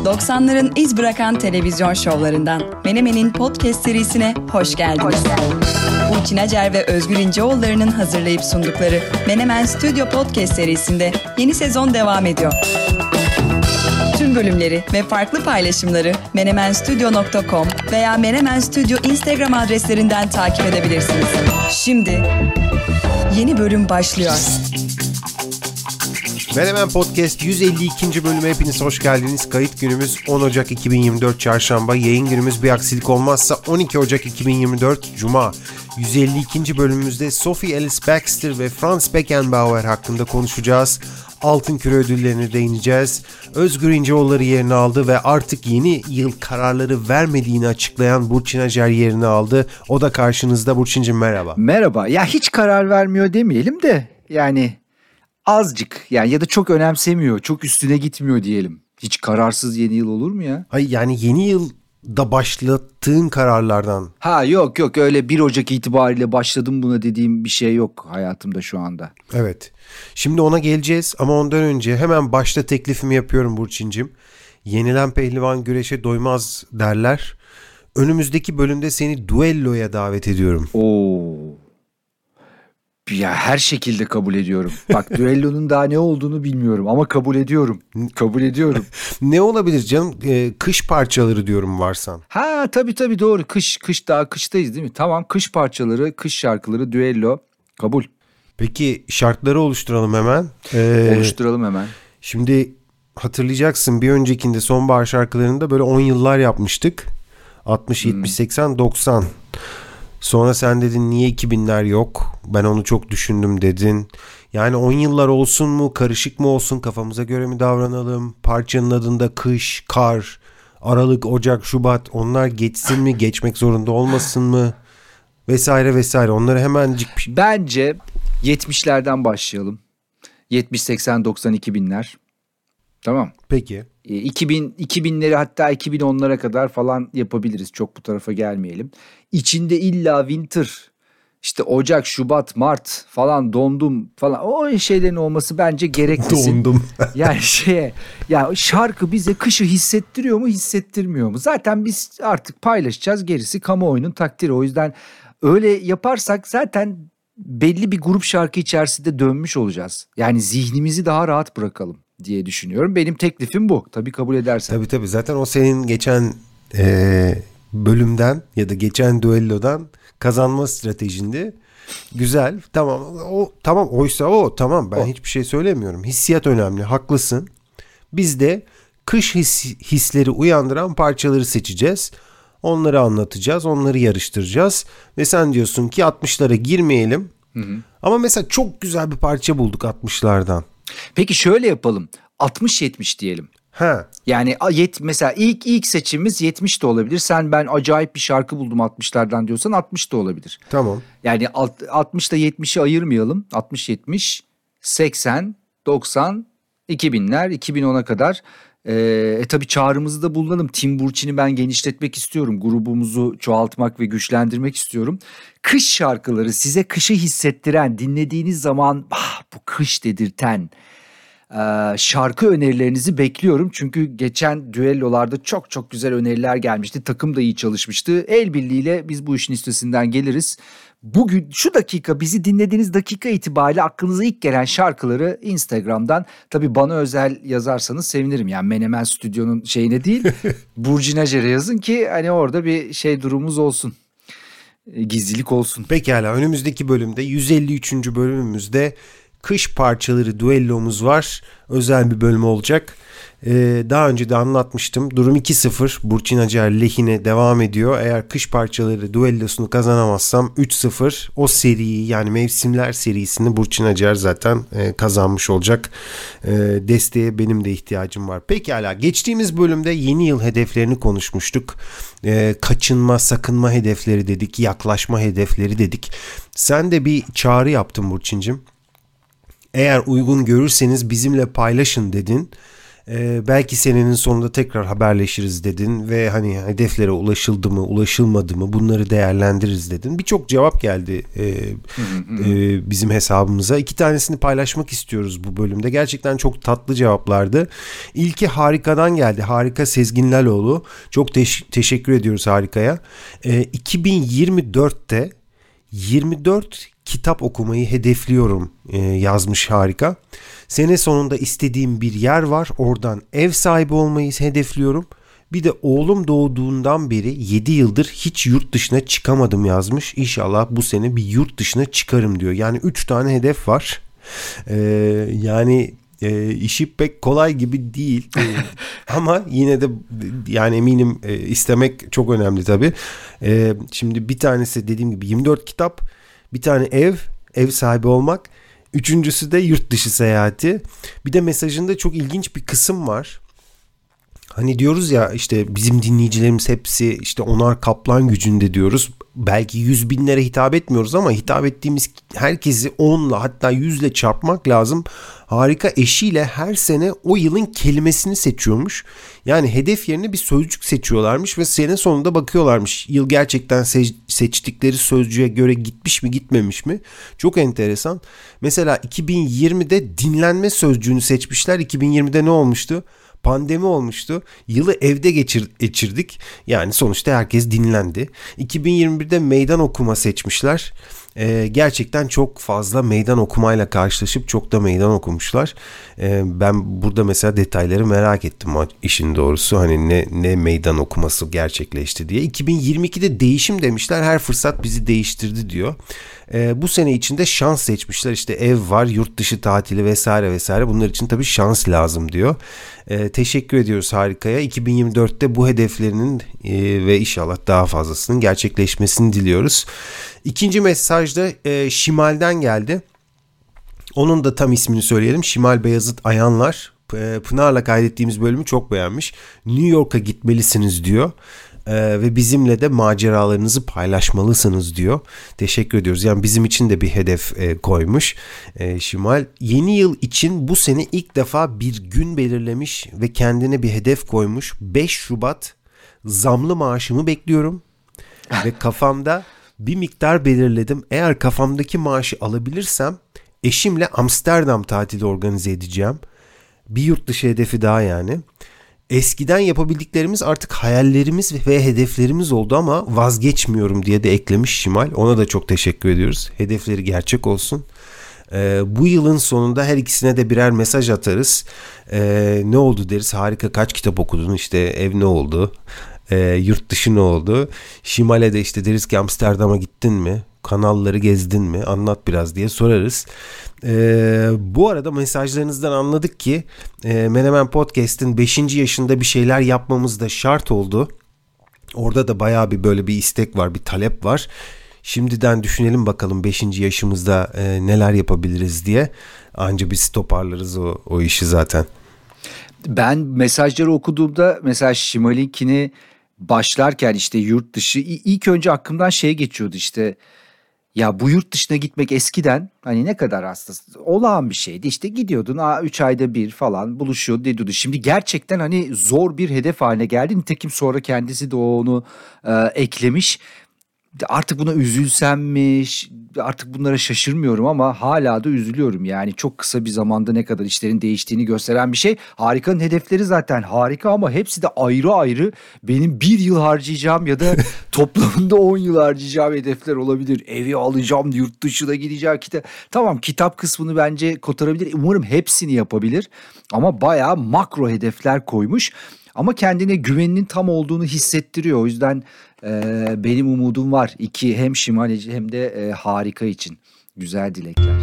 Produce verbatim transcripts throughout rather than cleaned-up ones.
doksanların iz bırakan televizyon şovlarından Menemen'in podcast serisine hoş geldiniz. Hoş geldiniz. Burçin Acar ve Özgür İnceoğulları'nın hazırlayıp sundukları Menemen Stüdyo Podcast serisinde yeni sezon devam ediyor. Tüm bölümleri ve farklı paylaşımları menemenstudio nokta com veya Menemen Stüdyo Instagram adreslerinden takip edebilirsiniz. Şimdi yeni bölüm başlıyor. Menemen Podcast yüz elli ikinci bölüme hepiniz hoş geldiniz. Kayıt günümüz on Ocak iki bin yirmi dört Çarşamba. Yayın günümüz bir aksilik olmazsa on iki Ocak iki bin yirmi dört Cuma. yüz elli ikinci bölümümüzde Sophie Ellis Bextor ve Franz Beckenbauer hakkında konuşacağız. Altın Küre ödüllerine değineceğiz. Özgür İnceoğulları yerini aldı ve artık yeni yıl kararları vermediğini açıklayan Burçin Acar yerini aldı. O da karşınızda. Burçincim merhaba. Merhaba. Ya hiç karar vermiyor demeyelim de yani azıcık yani ya da çok önemsemiyor, çok üstüne gitmiyor diyelim. Hiç kararsız yeni yıl olur mu ya? Hayır yani yeni yılda başlattığın kararlardan. Ha yok yok öyle bir Ocak itibariyle başladım buna dediğim bir şey yok hayatımda şu anda. Evet. Şimdi ona geleceğiz ama ondan önce hemen başta teklifimi yapıyorum Burçincim. Yenilen pehlivan güreşe doymaz derler. Önümüzdeki bölümde seni duelloya davet ediyorum. Oo. Ya her şekilde kabul ediyorum. Bak düellonun daha ne olduğunu bilmiyorum ama kabul ediyorum. Kabul ediyorum. Ne olabilir canım? Ee, kış parçaları diyorum varsan. Ha tabii tabii doğru. Kış kış daha kıştayız değil mi? Tamam kış parçaları, kış şarkıları, düello kabul. Peki şartları oluşturalım hemen. Ee, Oluşturalım hemen. Şimdi hatırlayacaksın bir öncekinde sonbahar şarkılarında böyle on yıllar yapmıştık. altmış, yetmiş, seksen, doksan. Sonra sen dedin niye iki binler yok? Ben onu çok düşündüm dedin. Yani on yıllar olsun mu, karışık mı olsun, kafamıza göre mi davranalım? Parçanın adında kış, kar, Aralık, Ocak, Şubat onlar geçsin mi, geçmek zorunda olmasın mı? Vesaire vesaire onları hemencik... Bence yetmişlerden başlayalım. yetmiş, seksen, doksan, iki binler. Tamam. Peki. iki bin, iki binleri hatta iki bin onlara kadar falan yapabiliriz. Çok bu tarafa gelmeyelim. İçinde illa winter, işte Ocak, Şubat, Mart falan dondum falan o şeylerin olması bence gereklisin. Dondum. Yani şeye ya şarkı bize kışı hissettiriyor mu hissettirmiyor mu? Zaten biz artık paylaşacağız gerisi kamuoyunun takdiri. O yüzden öyle yaparsak zaten belli bir grup şarkı içerisinde dönmüş olacağız. Yani zihnimizi daha rahat bırakalım diye düşünüyorum. Benim teklifim bu. Tabii kabul edersen. Tabii tabii. Zaten o senin geçen e, bölümden ya da geçen düellodan kazanma stratejindi. Güzel. Tamam. O tamam oysa o tamam. Ben o. hiçbir şey söylemiyorum. Hissiyat önemli. Haklısın. Biz de kış his, hisleri uyandıran parçaları seçeceğiz. Onları anlatacağız. Onları yarıştıracağız. Ve sen diyorsun ki altmışlara girmeyelim. Hı hı. Ama mesela çok güzel bir parça bulduk altmışlardan. Peki şöyle yapalım. altmış yetmiş diyelim. Ha. Yani yet mesela ilk ilk seçimimiz yetmiş de olabilir. Sen ben acayip bir şarkı buldum altmışlardan diyorsan altmış da olabilir. Tamam. Yani altmış ile yetmişi ayırmayalım. altmış, yetmiş, seksen, doksan, iki binler, iki bin ona kadar. Ee, e tabii çağrımızı da bulunalım. Tim Burçin'i ben genişletmek istiyorum. Grubumuzu çoğaltmak ve güçlendirmek istiyorum. Kış şarkıları size kışı hissettiren, dinlediğiniz zaman ah, bu kış dedirten e, şarkı önerilerinizi bekliyorum. Çünkü geçen düellolarda çok çok güzel öneriler gelmişti. Takım da iyi çalışmıştı. El birliğiyle biz bu işin üstesinden geliriz. Bugün şu dakika bizi dinlediğiniz dakika itibariyle aklınıza ilk gelen şarkıları Instagram'dan tabii bana özel yazarsanız sevinirim. Yani Menemen Stüdyo'nun şeyine değil Burçin Acar'a yazın ki hani orada bir şey durumumuz olsun. Gizlilik olsun. Pekala önümüzdeki bölümde yüz elli üçüncü bölümümüzde kış parçaları düellomuz var. Özel bir bölüm olacak. Ee, daha önce de anlatmıştım. Durum iki sıfır. Burçin Acar lehine devam ediyor. Eğer kış parçaları düellosunu kazanamazsam üç sıfır. O seriyi yani mevsimler serisini Burçin Acar zaten e, kazanmış olacak. E, desteğe benim de ihtiyacım var. Pekala geçtiğimiz bölümde yeni yıl hedeflerini konuşmuştuk. E, kaçınma, sakınma hedefleri dedik. Yaklaşma hedefleri dedik. Sen de bir çağrı yaptın Burçincim. Eğer uygun görürseniz bizimle paylaşın dedin. Ee, belki senenin sonunda tekrar haberleşiriz dedin ve hani hedeflere ulaşıldı mı, ulaşılmadı mı bunları değerlendiririz dedin. Birçok cevap geldi e, e, bizim hesabımıza. İki tanesini paylaşmak istiyoruz bu bölümde. Gerçekten çok tatlı cevaplardı. İlki Harika'dan geldi. Harika Sezgin Laloğlu. Çok teş- teşekkür ediyoruz Harika'ya. E, iki bin yirmi dörtte yirmi dört kitap okumayı hedefliyorum e, yazmış Harika. Sene sonunda istediğim bir yer var. Oradan ev sahibi olmayı hedefliyorum. Bir de oğlum doğduğundan beri yedi yıldır hiç yurt dışına çıkamadım yazmış. İnşallah bu sene bir yurt dışına çıkarım diyor. Yani üç tane hedef var. Ee, yani e, işi pek kolay gibi değil. Ee, ama yine de yani eminim e, istemek çok önemli tabii. Ee, şimdi bir tanesi dediğim gibi yirmi dört kitap. Bir tane ev, ev sahibi olmak. Üçüncüsü de yurt dışı seyahati. Bir de mesajında çok ilginç bir kısım var. Hani diyoruz ya işte bizim dinleyicilerimiz hepsi işte onar kaplan gücünde diyoruz. Belki yüz binlere hitap etmiyoruz ama hitap ettiğimiz herkesi onla hatta yüzle çarpmak lazım. Harika eşiyle her sene o yılın kelimesini seçiyormuş. Yani hedef yerine bir sözcük seçiyorlarmış ve sene sonunda bakıyorlarmış. Yıl gerçekten se- seçtikleri sözcüğe göre gitmiş mi gitmemiş mi? Çok enteresan. Mesela iki bin yirmide dinlenme sözcüğünü seçmişler. iki bin yirmide ne olmuştu? Pandemi olmuştu. Yılı evde geçir, geçirdik. Yani sonuçta herkes dinlendi. iki bin yirmi birde meydan okuma seçmişler. Ee, gerçekten çok fazla meydan okumayla karşılaşıp çok da meydan okumuşlar. Ee, ben burada mesela detayları merak ettim işin doğrusu. Hani ne, ne meydan okuması gerçekleşti diye. iki bin yirmi ikide değişim demişler. Her fırsat bizi değiştirdi diyor. Ee, bu sene içinde şans seçmişler. İşte ev var, yurt dışı tatili vesaire vesaire. Bunlar için tabii şans lazım diyor. Ee, teşekkür ediyoruz Harika'ya. iki bin yirmi dörtte bu hedeflerinin e, ve inşallah daha fazlasının gerçekleşmesini diliyoruz. İkinci mesaj da e, Şimal'den geldi. Onun da tam ismini söyleyelim. Şimal Beyazıt Ayanlar. E, Pınar'la kaydettiğimiz bölümü çok beğenmiş. New York'a gitmelisiniz diyor. Ee, ve bizimle de maceralarınızı paylaşmalısınız diyor. Teşekkür ediyoruz. Yani bizim için de bir hedef e, koymuş e, Şimal. Yeni yıl için bu sene ilk defa bir gün belirlemiş ve kendine bir hedef koymuş. beş Şubat zamlı maaşımı bekliyorum ve kafamda bir miktar belirledim. Eğer kafamdaki maaşı alabilirsem eşimle Amsterdam tatili organize edeceğim. Bir yurt dışı hedefi daha yani. Eskiden yapabildiklerimiz artık hayallerimiz ve hedeflerimiz oldu ama vazgeçmiyorum diye de eklemiş Şimal. Ona da çok teşekkür ediyoruz. Hedefleri gerçek olsun. Ee, bu yılın sonunda her ikisine de birer mesaj atarız. Ee, ne oldu deriz. Harika, kaç kitap okudun? İşte ev ne oldu? Ee, yurt dışı ne oldu? Şimal'e de işte deriz ki Amsterdam'a gittin mi? Kanalları gezdin mi? Anlat biraz diye sorarız. Ee, bu arada mesajlarınızdan anladık ki e, Menemen Podcast'in beşinci yaşında bir şeyler yapmamız da şart oldu. Orada da bayağı bir böyle bir istek var, bir talep var. Şimdiden düşünelim bakalım beşinci yaşımızda e, neler yapabiliriz diye. Anca biz toparlarız o, o işi zaten. Ben mesajları okuduğumda mesela Şimal'inkini başlarken işte yurt dışı ilk önce aklımdan şey geçiyordu işte. Ya bu yurt dışına gitmek eskiden hani ne kadar aslında olağan bir şeydi. İşte gidiyordun üç ayda bir falan buluşuyordu dediyordu. Şimdi gerçekten hani zor bir hedef haline geldi. Nitekim sonra kendisi de onu e, eklemiş. Artık buna üzülsemmiş, artık bunlara şaşırmıyorum ama hala da üzülüyorum. Yani çok kısa bir zamanda ne kadar işlerin değiştiğini gösteren bir şey. Harika'nın hedefleri zaten harika ama hepsi de ayrı ayrı benim bir yıl harcayacağım ya da toplamında on yıl harcayacağım hedefler olabilir. Evi alacağım, yurt dışına gideceğim. Kitap. Tamam, kitap kısmını bence kotarabilir. Umarım hepsini yapabilir ama bayağı makro hedefler koymuş. Ama kendine güveninin tam olduğunu hissettiriyor. O yüzden e, benim umudum var. İki, hem Şimal hem de e, Harika için. Güzel dilekler.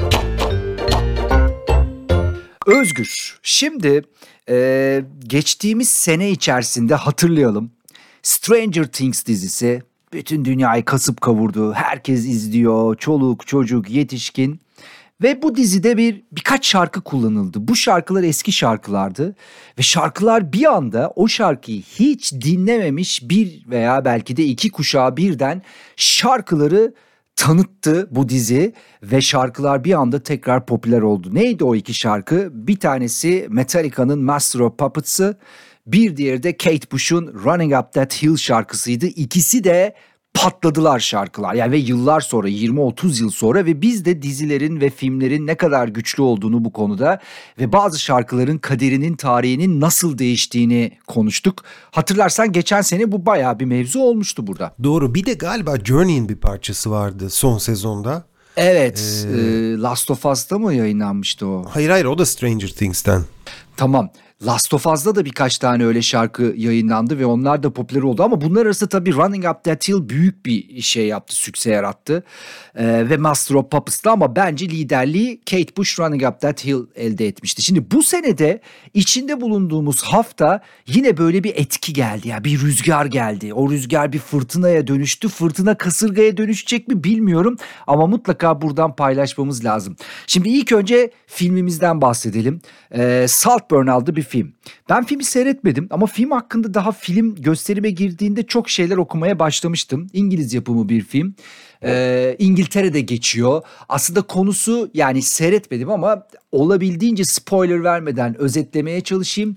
Özgür, şimdi e, geçtiğimiz sene içerisinde hatırlayalım. Stranger Things dizisi bütün dünyayı kasıp kavurdu. Herkes izliyor. Çoluk, çocuk, yetişkin. Ve bu dizide bir birkaç şarkı kullanıldı. Bu şarkılar eski şarkılardı ve şarkılar bir anda o şarkıyı hiç dinlememiş bir veya belki de iki kuşağı birden şarkıları tanıttı bu dizi ve şarkılar bir anda tekrar popüler oldu. Neydi o iki şarkı? Bir tanesi Metallica'nın Master of Puppets'ı, bir diğeri de Kate Bush'un Running Up That Hill şarkısıydı. İkisi de patladılar şarkılar. Yani ve yıllar sonra, yirmi otuz yıl sonra, ve biz de dizilerin ve filmlerin ne kadar güçlü olduğunu bu konuda ve bazı şarkıların kaderinin, tarihinin nasıl değiştiğini konuştuk. Hatırlarsan geçen sene bu bayağı bir mevzu olmuştu burada. Doğru. Bir de galiba Journey'in bir parçası vardı son sezonda. Evet. Ee... E, Last of Us'ta mı yayınlanmıştı o? Hayır hayır, o da Stranger Things'ten. Tamam. Last of Us'da da birkaç tane öyle şarkı yayınlandı ve onlar da popüler oldu. Ama bunlar arasında tabii Running Up That Hill büyük bir şey yaptı, sükse yarattı. Ee, ve Master of Puppets'ta ama bence liderliği Kate Bush Running Up That Hill elde etmişti. Şimdi bu senede içinde bulunduğumuz hafta yine böyle bir etki geldi. Yani bir rüzgar geldi. O rüzgar bir fırtınaya dönüştü. Fırtına kasırgaya dönüşecek mi bilmiyorum. Ama mutlaka buradan paylaşmamız lazım. Şimdi ilk önce filmimizden bahsedelim. Ee, Saltburn adlı bir film. Ben filmi seyretmedim ama film hakkında daha film gösterime girdiğinde çok şeyler okumaya başlamıştım. İngiliz yapımı bir film. Ee, İngiltere'de geçiyor. Aslında konusu, yani seyretmedim ama olabildiğince spoiler vermeden özetlemeye çalışayım.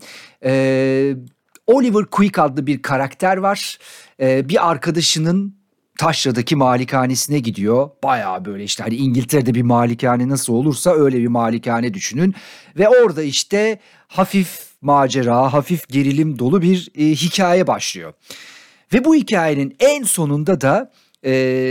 Ee, Oliver Quick adlı bir karakter var. Ee, bir arkadaşının taşradaki malikanesine gidiyor. Bayağı böyle işte hani İngiltere'de bir malikane nasıl olursa öyle bir malikane düşünün. Ve orada işte hafif macera, hafif gerilim dolu bir e, hikaye başlıyor. Ve bu hikayenin en sonunda da e,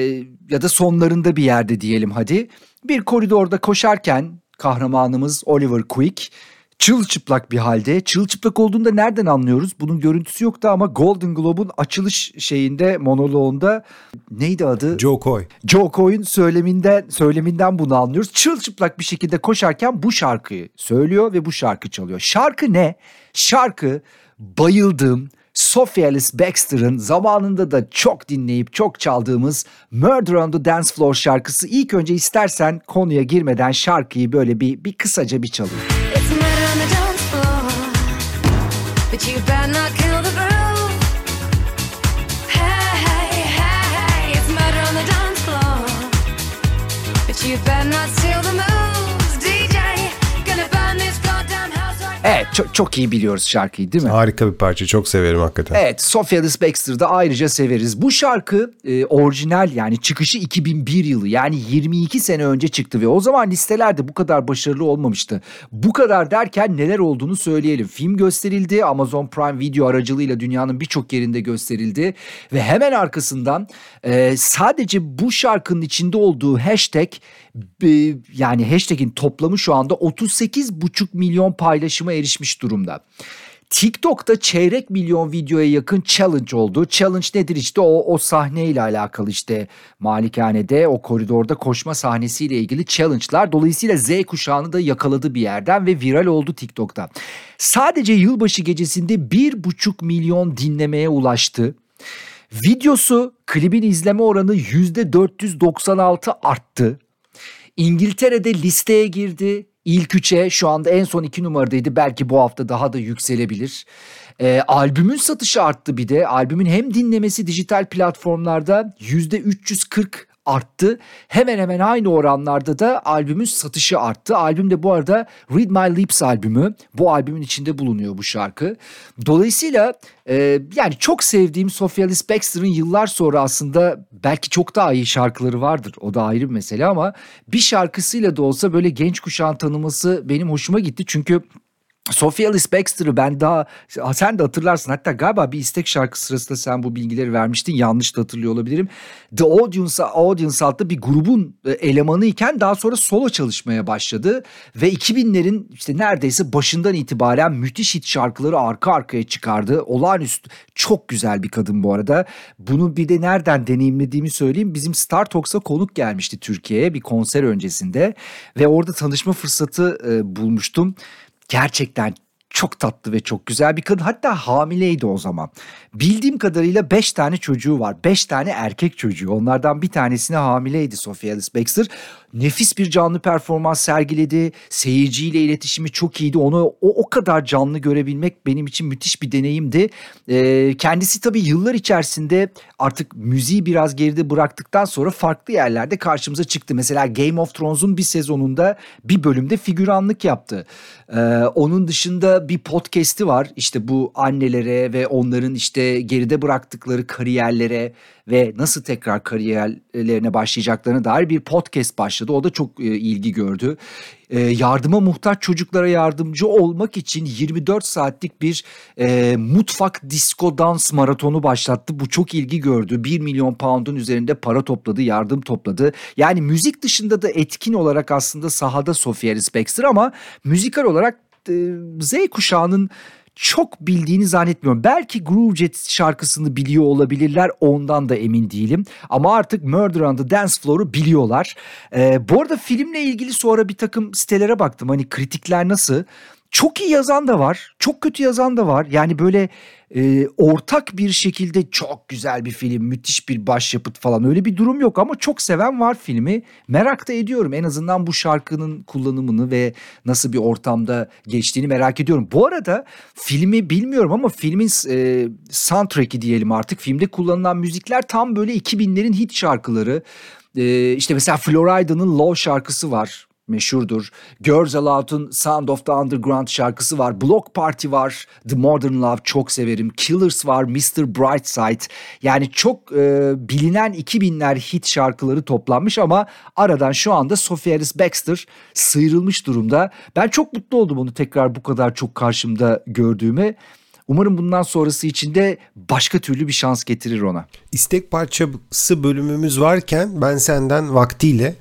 ya da sonlarında bir yerde diyelim hadi, bir koridorda koşarken kahramanımız Oliver Quick çılçıplak bir halde. Çılçıplak olduğunda nereden anlıyoruz? Bunun görüntüsü yoktu ama Golden Globe'un açılış şeyinde, monoloğunda, neydi adı? Joe Coy. Joe Coy'un söyleminden, söyleminden bunu anlıyoruz. Çılçıplak bir şekilde koşarken bu şarkıyı söylüyor ve bu şarkı çalıyor. Şarkı ne? Şarkı bayıldığım Sophie Ellis Bextor'ın zamanında da çok dinleyip çok çaldığımız Murder on the Dance Floor şarkısı. İlk önce istersen konuya girmeden şarkıyı böyle bir, bir kısaca bir çalayım. But you better not kill the groove. Hey, hey, hey, it's murder on the dance floor. But you better not steal the moves, D J. Gonna burn this goddamn house right now. Evet, çok, çok iyi biliyoruz şarkıyı değil mi? Harika bir parça, çok severim hakikaten. Evet, Sophie Ellis Bextor'da ayrıca severiz. Bu şarkı e, orijinal, yani çıkışı iki bin bir yılı, yani yirmi iki sene önce çıktı ve o zaman listelerde bu kadar başarılı olmamıştı. Bu kadar derken neler olduğunu söyleyelim. Film gösterildi, Amazon Prime Video aracılığıyla dünyanın birçok yerinde gösterildi ve hemen arkasından e, sadece bu şarkının içinde olduğu hashtag, e, yani hashtag'in toplamı şu anda otuz sekiz buçuk milyon paylaşıma erişmiş durumda. TikTok'ta çeyrek milyon videoya yakın challenge oldu. Challenge nedir? İşte o, o sahneyle alakalı, işte malikanede o koridorda koşma sahnesiyle ilgili challenge'lar. Dolayısıyla Z kuşağını da yakaladı bir yerden ve viral oldu TikTok'ta. Sadece yılbaşı gecesinde bir buçuk milyon dinlemeye ulaştı. Videosu, klibin izleme oranı yüzde dört yüz doksan altı arttı. İngiltere'de listeye girdi. İlk üçe, şu anda en son iki numaradaydı. Belki bu hafta daha da yükselebilir. E, albümün satışı arttı bir de. Albümün hem dinlemesi dijital platformlarda yüzde üç yüz kırk arttı. Hemen hemen aynı oranlarda da albümün satışı arttı. Albüm de bu arada Read My Lips albümü. Bu albümün içinde bulunuyor bu şarkı. Dolayısıyla e, yani çok sevdiğim Sophie Ellis Bextor'ın yıllar sonra aslında belki çok daha iyi şarkıları vardır. O da ayrı bir mesele ama bir şarkısıyla da olsa böyle genç kuşağın tanıması benim hoşuma gitti. Çünkü Sophie Ellis Bextor'ı ben daha, sen de hatırlarsın, hatta galiba bir istek şarkı sırasında sen bu bilgileri vermiştin, yanlış da hatırlıyor olabilirim. The Audience, Audience adlı bir grubun elemanı iken daha sonra solo çalışmaya başladı ve iki binlerin işte neredeyse başından itibaren müthiş hit şarkıları arka arkaya çıkardı. Olağanüstü, çok güzel bir kadın bu arada. Bunu bir de nereden deneyimlediğimi söyleyeyim. Bizim Star Talks'a konuk gelmişti Türkiye'ye bir konser öncesinde ve orada tanışma fırsatı e, bulmuştum. Gerçekten çok tatlı ve çok güzel bir kadın. Hatta hamileydi o zaman. Bildiğim kadarıyla beş tane çocuğu var. Beş tane erkek çocuğu. Onlardan bir tanesine hamileydi Sophia Ellis-Bextor. Nefis bir canlı performans sergiledi. Seyirciyle iletişimi çok iyiydi. Onu o, o kadar canlı görebilmek benim için müthiş bir deneyimdi. Ee, kendisi tabii yıllar içerisinde artık müziği biraz geride bıraktıktan sonra farklı yerlerde karşımıza çıktı. Mesela Game of Thrones'un bir sezonunda bir bölümde figüranlık yaptı. Ee, onun dışında bir podcast'i var. İşte bu annelere ve onların işte geride bıraktıkları kariyerlere ve nasıl tekrar kariyerlerine başlayacaklarına dair bir podcast başladı. O da çok e, ilgi gördü. E, yardıma muhtaç çocuklara yardımcı olmak için yirmi dört saatlik bir e, mutfak disco dans maratonu başlattı. Bu çok ilgi gördü. bir milyon pound'un üzerinde para topladı, yardım topladı. Yani müzik dışında da etkin olarak aslında sahada Sophia Ellis-Bextor ama müzikal olarak e, Z kuşağının çok bildiğini zannetmiyorum. Belki Groove Jet şarkısını biliyor olabilirler. Ondan da emin değilim. Ama artık Murder on the Dance Floor'u biliyorlar. Ee, bu arada filmle ilgili sonra bir takım sitelere baktım. Hani kritikler nasıl? Çok iyi yazan da var. Çok kötü yazan da var. Yani böyle e, ortak bir şekilde çok güzel bir film, müthiş bir başyapıt falan öyle bir durum yok. Ama çok seven var filmi. Merak da ediyorum. En azından bu şarkının kullanımını ve nasıl bir ortamda geçtiğini merak ediyorum. Bu arada filmi bilmiyorum ama filmin e, soundtrack'i diyelim artık. Filmde kullanılan müzikler tam böyle iki binlerin hit şarkıları. E, işte mesela Florida'nın Love şarkısı var. Meşhurdur. Girls Aloud'un Sound of the Underground şarkısı var. Block Party var. The Modern Love çok severim. Killers var. mister Brightside. Yani çok e, bilinen iki binler hit şarkıları toplanmış ama aradan şu anda Sophia Ellis-Bextor sıyrılmış durumda. Ben çok mutlu oldum onu tekrar bu kadar çok karşımda gördüğüme. Umarım bundan sonrası için de başka türlü bir şans getirir ona. İstek parçası bölümümüz varken ben senden vaktiyle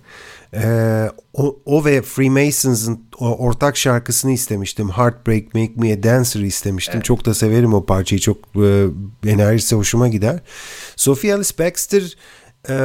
Ee, o, o ve Freemasons'ın ortak şarkısını istemiştim. Heartbreak Make Me a Dancer'ı istemiştim. Evet. Çok da severim o parçayı. Çok e, enerjisi hoşuma gider. Sophia Ellis-Bextor e,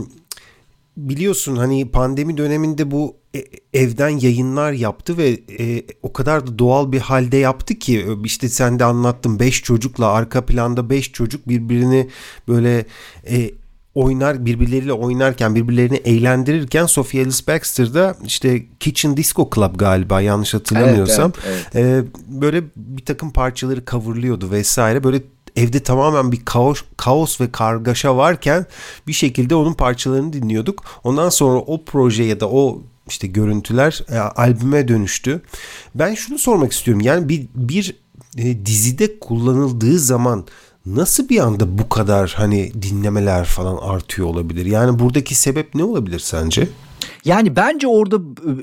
biliyorsun hani pandemi döneminde bu evden yayınlar yaptı ve e, o kadar da doğal bir halde yaptı ki işte sen de anlattın, beş çocukla arka planda beş çocuk birbirini böyle e, oynar, birbirleriyle oynarken, birbirlerini eğlendirirken Sophia Ellis-Bextor da işte Kitchen Disco Club galiba yanlış hatırlamıyorsam evet, evet, evet. E, böyle bir takım parçaları coverlıyordu vesaire. Böyle evde tamamen bir kaos, kaos ve kargaşa varken bir şekilde onun parçalarını dinliyorduk. Ondan sonra o proje ya da o işte görüntüler e, albüme dönüştü. Ben şunu sormak istiyorum. Yani bir, bir e, dizide kullanıldığı zaman nasıl bir anda bu kadar hani dinlemeler falan artıyor olabilir? Yani buradaki sebep ne olabilir sence? Yani bence orada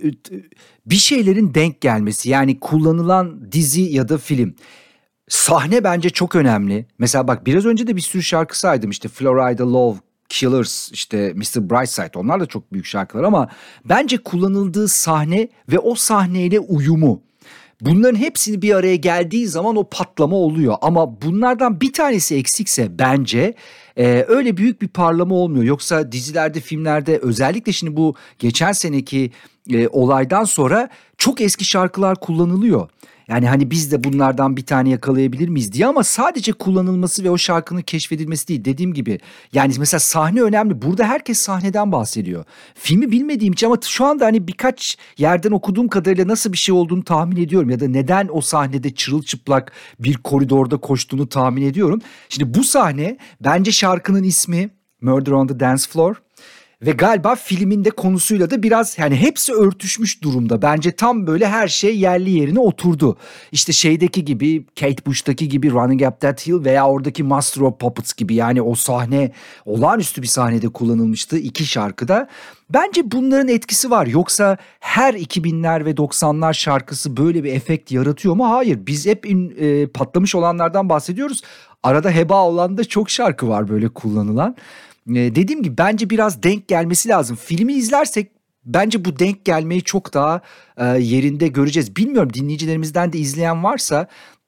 bir şeylerin denk gelmesi. Yani kullanılan dizi ya da film. Sahne bence çok önemli. Mesela bak biraz önce de bir sürü şarkı saydım. İşte Florida Love, Killers, işte mister Brightside, onlar da çok büyük şarkılar ama bence kullanıldığı sahne ve o sahneyle uyumu. Bunların hepsini bir araya geldiği zaman o patlama oluyor. Ama bunlardan bir tanesi eksikse bence e, öyle büyük bir parlama olmuyor. Yoksa dizilerde, filmlerde özellikle şimdi bu geçen seneki e, olaydan sonra çok eski şarkılar kullanılıyor. Yani hani biz de bunlardan bir tane yakalayabilir miyiz diye ama sadece kullanılması ve o şarkının keşfedilmesi değil. Dediğim gibi yani mesela sahne önemli. Burada herkes sahneden bahsediyor. Filmi bilmediğim için ama şu anda hani birkaç yerden okuduğum kadarıyla nasıl bir şey olduğunu tahmin ediyorum. Ya da neden o sahnede çırılçıplak bir koridorda koştuğunu tahmin ediyorum. Şimdi bu sahne bence şarkının ismi Murder on the Dance Floor. Ve galiba filmin de konusuyla da biraz yani hepsi örtüşmüş durumda. Bence tam böyle her şey yerli yerine oturdu. İşte şeydeki gibi, Kate Bush'taki gibi Running Up That Hill veya oradaki Master of Puppets gibi, yani o sahne olağanüstü bir sahnede kullanılmıştı iki şarkıda. Bence bunların etkisi var. Yoksa her iki binler ve doksanlar şarkısı böyle bir efekt yaratıyor mu? Hayır. Biz hep in, e, patlamış olanlardan bahsediyoruz. Arada heba olan da çok şarkı var böyle kullanılan. Ee, dediğim gibi bence biraz denk gelmesi lazım. Filmi izlersek bence bu denk gelmeyi çok daha e, yerinde göreceğiz. Bilmiyorum, dinleyicilerimizden de izleyen varsa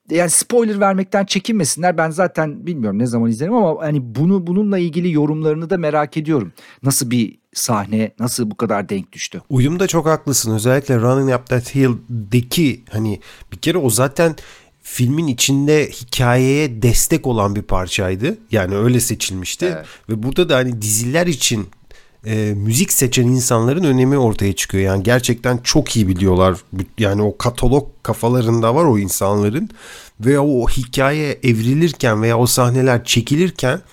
yani spoiler vermekten çekinmesinler. Ben zaten bilmiyorum ne zaman izlerim ama hani bunu bununla ilgili yorumlarını da merak ediyorum. Nasıl bir sahne, nasıl bu kadar denk düştü? Uyumda çok haklısın. Özellikle Running Up That Hill'deki hani bir kere o zaten filmin içinde hikayeye destek olan bir parçaydı. Yani öyle seçilmişti. Evet. Ve burada da hani diziler için e, müzik seçen insanların önemi ortaya çıkıyor. Yani gerçekten çok iyi biliyorlar. Yani o katalog kafalarında var o insanların. Ve o hikaye evrilirken veya o sahneler çekilirken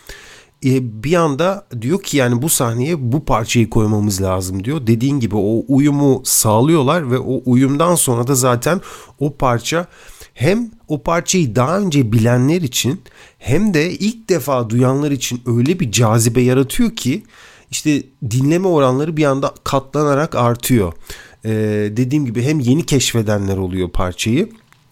e, bir anda diyor ki yani bu sahneye bu parçayı koymamız lazım diyor. Dediğin gibi o uyumu sağlıyorlar ve o uyumdan sonra da zaten o parça hem o parçayı daha önce bilenler için hem de ilk defa duyanlar için öyle bir cazibe yaratıyor ki işte dinleme oranları bir anda katlanarak artıyor. Ee, dediğim gibi hem yeni keşfedenler oluyor parçayı.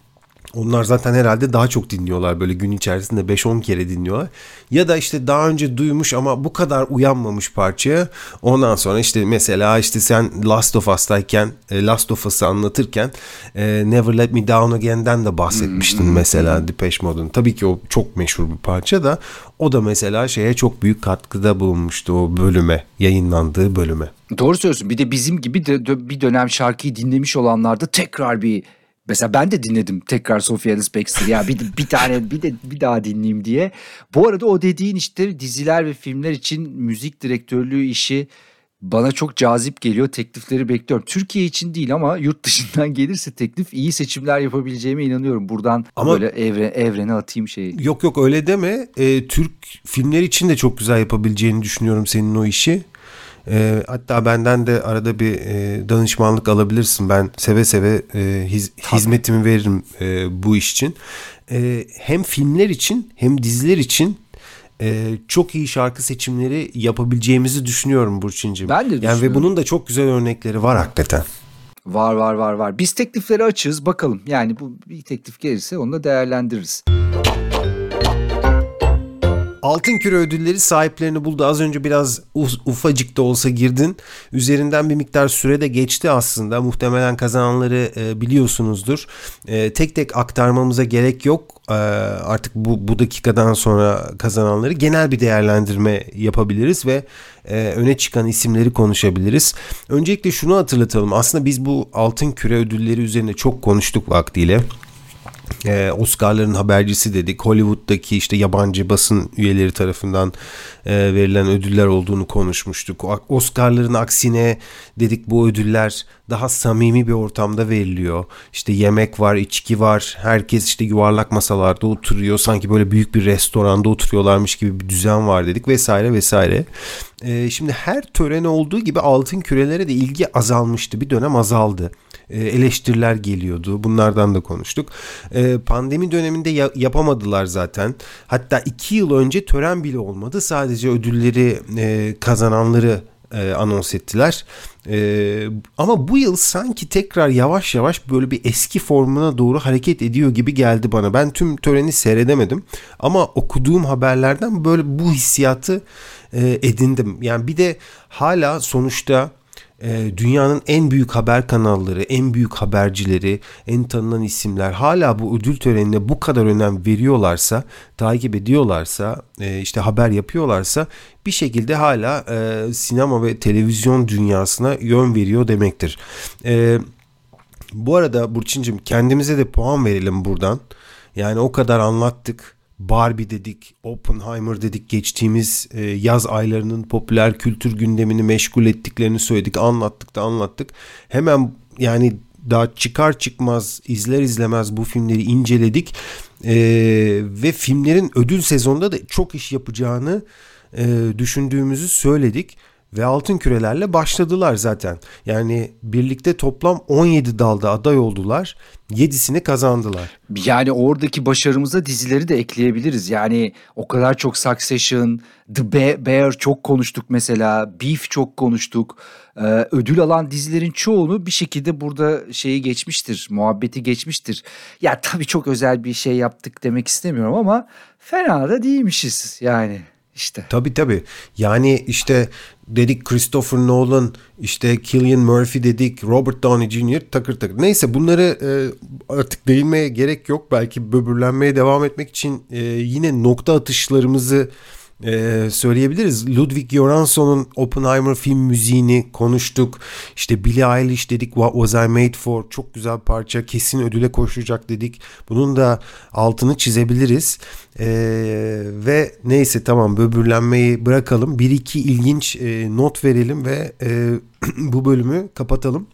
Onlar zaten herhalde daha çok dinliyorlar, böyle gün içerisinde beş on kere dinliyorlar. Ya da işte daha önce duymuş ama bu kadar uyanmamış parçaya. Ondan sonra işte mesela işte sen Last of Us'tayken, Last of Us'ı anlatırken Never Let Me Down Again'den de bahsetmiştin mesela Depeche Mode'un. Tabii ki o çok meşhur bir parça da o da mesela şeye çok büyük katkıda bulunmuştu, o bölüme, yayınlandığı bölüme. Doğru söylüyorsun. Bir de bizim gibi de bir dönem şarkıyı dinlemiş olanlar da tekrar bir, mesela ben de dinledim tekrar Sophie Ellis Bextor ya bir, bir tane bir de bir daha dinleyeyim diye. Bu arada o dediğin işte diziler ve filmler için müzik direktörlüğü işi bana çok cazip geliyor. Teklifleri bekliyorum. Türkiye için değil ama yurt dışından gelirse teklif iyi seçimler yapabileceğime inanıyorum. Buradan ama böyle evre, evrene atayım şeyi. Yok yok öyle deme. Ee, Türk filmleri için de çok güzel yapabileceğini düşünüyorum senin o işi. E, hatta benden de arada bir e, danışmanlık alabilirsin. Ben seve seve e, hiz, hizmetimi veririm e, bu iş için. E, hem filmler için hem diziler için e, çok iyi şarkı seçimleri yapabileceğimizi düşünüyorum Burçincim. Ben de düşünüyorum. Yani ve bunun da çok güzel örnekleri var hakikaten. Var var var var. Biz teklifleri açığız, bakalım. Yani bu bir teklif gelirse onu da değerlendiririz. Altın Küre ödülleri sahiplerini buldu. Az önce biraz ufacık da olsa girdin. Üzerinden bir miktar süre de geçti aslında. Muhtemelen kazananları e, biliyorsunuzdur. E, tek tek aktarmamıza gerek yok. E, artık bu, bu dakikadan sonra kazananları genel bir değerlendirme yapabiliriz ve e, öne çıkan isimleri konuşabiliriz. Öncelikle şunu hatırlatalım. Aslında biz bu Altın Küre ödülleri üzerine çok konuştuk vaktiyle. Ee, Oscar'ların habercisi dedik. Hollywood'daki işte yabancı basın üyeleri tarafından e, verilen ödüller olduğunu konuşmuştuk. Oscar'ların aksine dedik bu ödüller daha samimi bir ortamda veriliyor. İşte yemek var, içki var. Herkes işte yuvarlak masalarda oturuyor. Sanki böyle büyük bir restoranda oturuyorlarmış gibi bir düzen var dedik vesaire vesaire. Ee, şimdi her törene olduğu gibi altın kürelere de ilgi azalmıştı. Bir dönem azaldı. Eleştiriler geliyordu. Bunlardan da konuştuk. Pandemi döneminde ya- yapamadılar zaten. Hatta iki yıl önce tören bile olmadı. Sadece ödülleri e, kazananları e, anons ettiler. E, ama bu yıl sanki tekrar yavaş yavaş böyle bir eski formuna doğru hareket ediyor gibi geldi bana. Ben tüm töreni seyredemedim. Ama okuduğum haberlerden böyle bu hissiyatı e, edindim. Yani bir de hala sonuçta dünyanın en büyük haber kanalları, en büyük habercileri, en tanınan isimler hala bu ödül törenine bu kadar önem veriyorlarsa, takip ediyorlarsa, işte haber yapıyorlarsa bir şekilde hala sinema ve televizyon dünyasına yön veriyor demektir. Bu arada Burçincim, kendimize de puan verelim buradan. Yani o kadar anlattık. Barbie dedik, Oppenheimer dedik, geçtiğimiz e, yaz aylarının popüler kültür gündemini meşgul ettiklerini söyledik, anlattık da anlattık. Hemen yani daha çıkar çıkmaz, izler izlemez bu filmleri inceledik e, ve filmlerin ödül sezonunda da çok iş yapacağını e, düşündüğümüzü söyledik. Ve altın kürelerle başladılar zaten. Yani birlikte toplam on yedi dalda aday oldular. yedisini kazandılar. Yani oradaki başarımıza dizileri de ekleyebiliriz. Yani o kadar çok Succession, The Bear çok konuştuk mesela. Beef çok konuştuk. Ee, ödül alan dizilerin çoğunu bir şekilde burada şeyi geçmiştir. Muhabbeti geçmiştir. Ya tabii çok özel bir şey yaptık demek istemiyorum ama fena da değilmişiz yani. işte. Tabii tabii. Yani işte dedik Christopher Nolan, işte Cillian Murphy dedik, Robert Downey Junior takır takır. Neyse bunları e, artık değinmeye gerek yok. Belki böbürlenmeye devam etmek için e, yine nokta atışlarımızı Ee, söyleyebiliriz. Ludwig Göransson'un Oppenheimer film müziğini konuştuk. İşte Billie Eilish dedik, What Was I Made For, çok güzel parça, kesin ödüle koşacak dedik. Bunun da altını çizebiliriz. Ee, ve neyse tamam, böbürlenmeyi bırakalım. Bir iki ilginç e, not verelim ve e, bu bölümü kapatalım.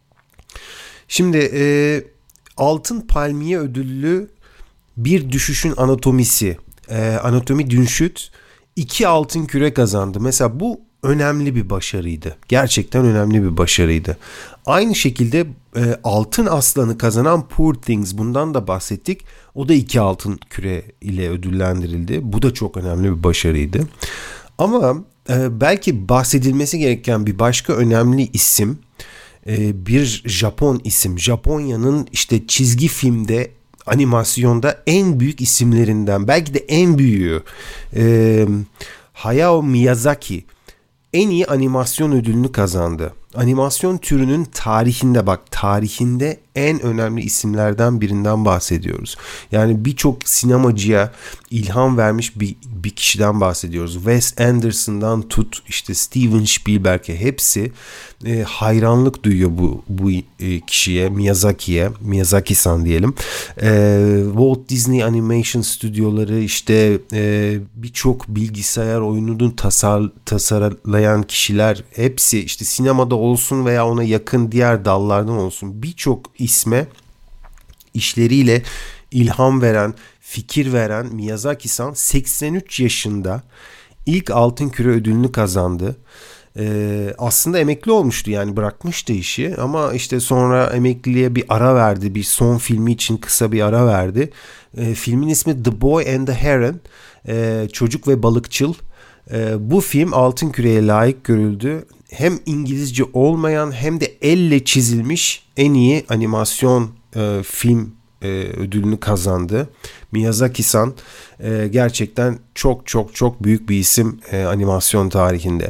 Şimdi e, Altın Palmiye ödüllü Bir Düşüşün Anatomisi, e, Anatomi Dünşüt İki altın küre kazandı. Mesela bu önemli bir başarıydı. Gerçekten önemli bir başarıydı. Aynı şekilde e, Altın Aslan'ı kazanan Poor Things, bundan da bahsettik. O da iki altın küre ile ödüllendirildi. Bu da çok önemli bir başarıydı. Ama e, belki bahsedilmesi gereken bir başka önemli isim, e, bir Japon isim. Japonya'nın işte çizgi filmde, animasyonda en büyük isimlerinden, belki de en büyüğü, ee, Hayao Miyazaki en iyi animasyon ödülünü kazandı. Animasyon türünün tarihinde, bak tarihinde en önemli isimlerden birinden bahsediyoruz. Yani birçok sinemacıya ilham vermiş bir, bir kişiden bahsediyoruz. Wes Anderson'dan tut işte Steven Spielberg'e, hepsi e, hayranlık duyuyor bu bu e, kişiye, Miyazaki'ye, Miyazaki-san diyelim. E, Walt Disney Animation stüdyoları, işte e, birçok bilgisayar oyununu tasar, tasarlayan kişiler, hepsi işte sinemada olsun veya ona yakın diğer dallardan olsun, birçok isme işleriyle ilham veren, fikir veren Miyazaki-san seksen üç yaşında ilk Altın Küre ödülünü kazandı. Ee, aslında emekli olmuştu, yani bırakmıştı işi, ama işte sonra emekliliğe bir ara verdi. Bir son filmi için kısa bir ara verdi. Ee, filmin ismi The Boy and the Heron, ee, Çocuk ve Balıkçıl. Ee, bu film Altın Küre'ye layık görüldü. Hem İngilizce olmayan hem de elle çizilmiş en iyi animasyon e, film e, ödülünü kazandı. Miyazaki-san e, gerçekten çok çok çok büyük bir isim e, animasyon tarihinde.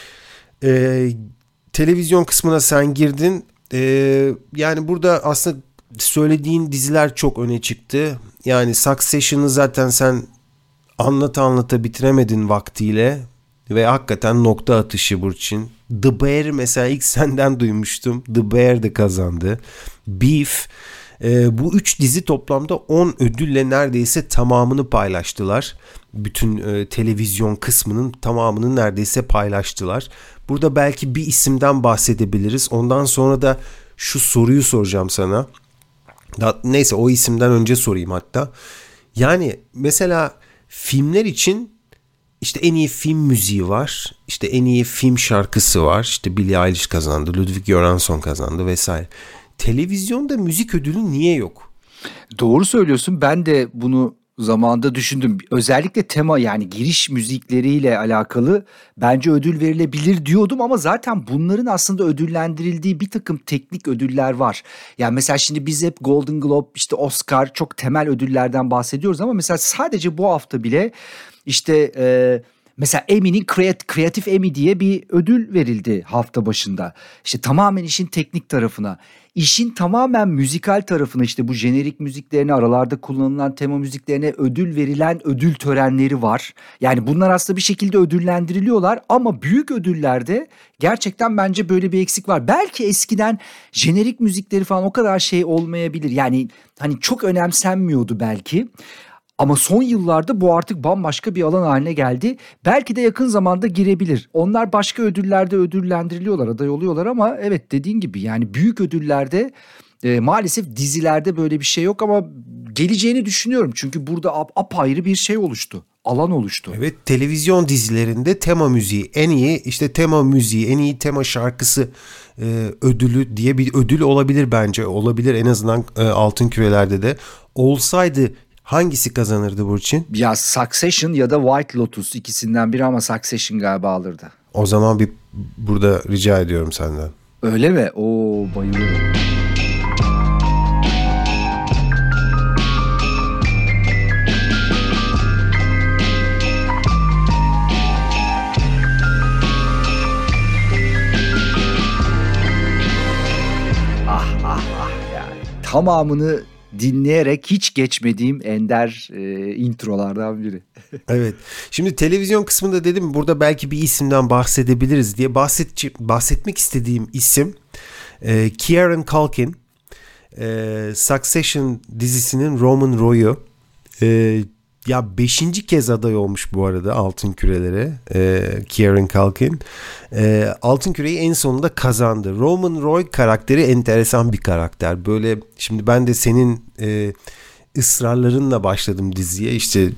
E, televizyon kısmına sen girdin. E, yani burada aslında söylediğin diziler çok öne çıktı. Yani Succession'ı zaten sen anlata anlata bitiremedin vaktiyle ve hakikaten nokta atışı Burçin. The Bear mesela ilk senden duymuştum. The Bear de kazandı. Beef. E, bu üç dizi toplamda on ödülle neredeyse tamamını paylaştılar. Bütün e, televizyon kısmının tamamını neredeyse paylaştılar. Burada belki bir isimden bahsedebiliriz. Ondan sonra da şu soruyu soracağım sana. Da, neyse o isimden önce sorayım hatta. Yani mesela filmler için İşte en iyi film müziği var. İşte en iyi film şarkısı var. İşte Billie Eilish kazandı. Ludwig Göransson kazandı vesaire. Televizyonda müzik ödülü niye yok? Doğru söylüyorsun. Ben de bunu zamanında düşündüm. Özellikle tema, yani giriş müzikleriyle alakalı bence ödül verilebilir diyordum ama zaten bunların aslında ödüllendirildiği bir takım teknik ödüller var. Yani mesela şimdi biz hep Golden Globe, işte Oscar, çok temel ödüllerden bahsediyoruz ama mesela sadece bu hafta bile işte e, mesela Emmy'nin Creative Emmy diye bir ödül verildi hafta başında. İşte tamamen işin teknik tarafına, işin tamamen müzikal tarafına, işte bu jenerik müziklerine, aralarda kullanılan tema müziklerine ödül verilen ödül törenleri var. Yani bunlar aslında bir şekilde ödüllendiriliyorlar ama büyük ödüllerde gerçekten bence böyle bir eksik var. Belki eskiden jenerik müzikleri falan o kadar şey olmayabilir. Yani hani çok önemsenmiyordu belki. Ama son yıllarda bu artık bambaşka bir alan haline geldi. Belki de yakın zamanda girebilir. Onlar başka ödüllerde ödüllendiriliyorlar, aday oluyorlar ama evet, dediğin gibi yani büyük ödüllerde e, maalesef dizilerde böyle bir şey yok ama geleceğini düşünüyorum. Çünkü burada ap- apayrı bir şey oluştu. Alan oluştu. Evet, televizyon dizilerinde tema müziği, en iyi işte tema müziği, en iyi tema şarkısı e, ödülü diye bir ödül olabilir bence. Olabilir en azından e, Altın Küreler'de de. Olsaydı hangisi kazanırdı Burçin? Ya Succession ya da White Lotus, ikisinden biri ama Succession galiba alırdı. O zaman bir burada rica ediyorum senden. Öyle mi? Oo, bayılıyorum. tamamını dinleyerek hiç geçmediğim ender e, introlardan biri. Evet. Şimdi televizyon kısmında dedim burada belki bir isimden bahsedebiliriz diye bahset, bahsetmek istediğim isim e, Kieran Culkin. E, Succession dizisinin Roman Roy'u. E, ya beşinci kez aday olmuş bu arada Altın Küre'lere e, Kieran Culkin. E, Altın Küre'yi en sonunda kazandı. Roman Roy karakteri enteresan bir karakter. Böyle şimdi ben de senin e, ısrarlarınla başladım diziye. İşte e,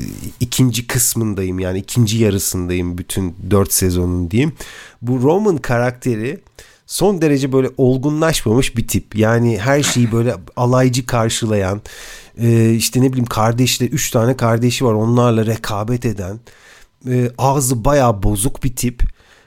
ikinci kısmındayım, yani ikinci yarısındayım bütün dört sezonun diyeyim. Bu Roman karakteri son derece böyle olgunlaşmamış bir tip. Yani her şeyi böyle alaycı karşılayan, e, işte ne bileyim kardeşle üç tane kardeşi var, onlarla rekabet eden, e, ağzı bayağı bozuk bir tip.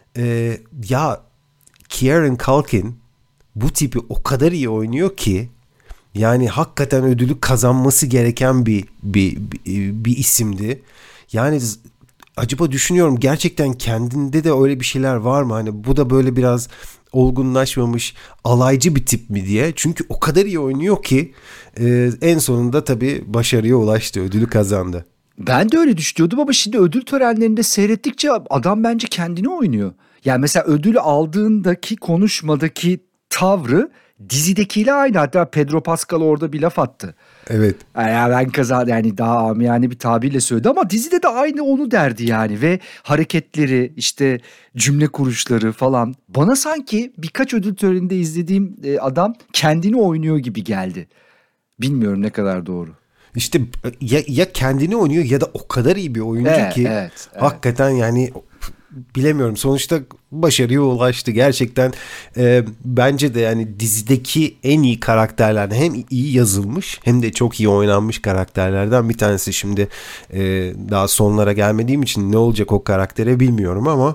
E, ya Kieran Culkin bu tipi o kadar iyi oynuyor ki yani hakikaten ödülü kazanması gereken bir bir bir, bir isimdi. Yani acaba düşünüyorum gerçekten kendinde de öyle bir şeyler var mı? Hani bu da böyle biraz olgunlaşmamış, alaycı bir tip mi diye. Çünkü o kadar iyi oynuyor ki e, en sonunda tabii başarıya ulaştı, ödülü kazandı. Ben de öyle düşünüyordum ama şimdi ödül törenlerinde seyrettikçe adam bence kendini oynuyor. Yani mesela ödülü aldığındaki konuşmadaki tavrı dizidekiyle aynı. Hatta Pedro Pascal orada bir laf attı. Evet. Yani ben kazan yani daha amiyane bir tabirle söyledi ama dizide de aynı onu derdi yani ve hareketleri işte cümle kuruşları falan bana sanki birkaç ödül töreninde izlediğim adam kendini oynuyor gibi geldi. Bilmiyorum ne kadar doğru. İşte ya, ya kendini oynuyor ya da o kadar iyi bir oyuncu evet, ki evet, evet. hakikaten yani bilemiyorum, sonuçta başarıya ulaştı gerçekten. E, bence de yani dizideki en iyi karakterler, hem iyi yazılmış hem de çok iyi oynanmış karakterlerden bir tanesi. Şimdi e, daha sonlara gelmediğim için ne olacak o karaktere bilmiyorum ama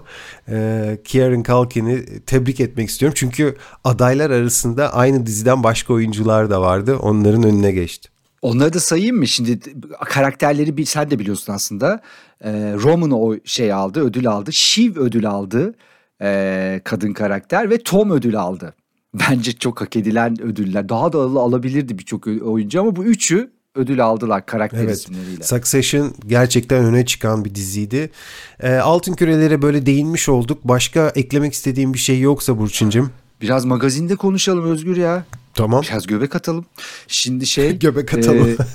e, Kieran Culkin'i tebrik etmek istiyorum çünkü adaylar arasında aynı diziden başka oyuncular da vardı, onların önüne geçti. Onları da sayayım mı? Şimdi karakterleri bir, sen de biliyorsun aslında. Ee, Roman o şey aldı, ödül aldı. Shiv ödül aldı, ee, kadın karakter ve Tom ödül aldı. Bence çok hak edilen ödüller. Daha da alabilirdi birçok oyuncu ama bu üçü ödül aldılar karakter evet, isimleriyle. Succession gerçekten öne çıkan bir diziydi. Ee, Altın Kürelere böyle değinmiş olduk. Başka eklemek istediğim bir şey yoksa Burçincim? Biraz magazinde konuşalım Özgür ya. Tamam. Biraz göbek atalım. Şimdi şey. Göbek atalım. E,